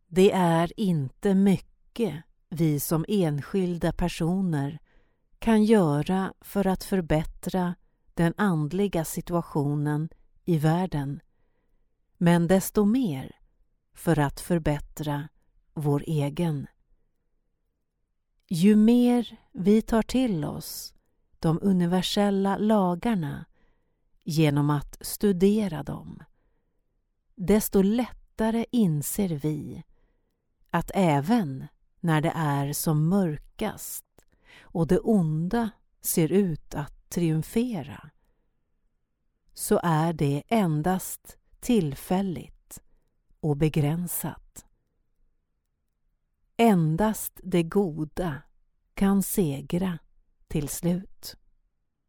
Det är inte mycket vi som enskilda personer kan göra för att förbättra den andliga situationen i världen, men desto mer för att förbättra vår egen. Ju mer vi tar till oss de universella lagarna genom att studera dem, desto lättare inser vi att även när det är som mörkast och det onda ser ut att triumfera, så är det endast tillfälligt och begränsat. Endast det goda kan segra till slut.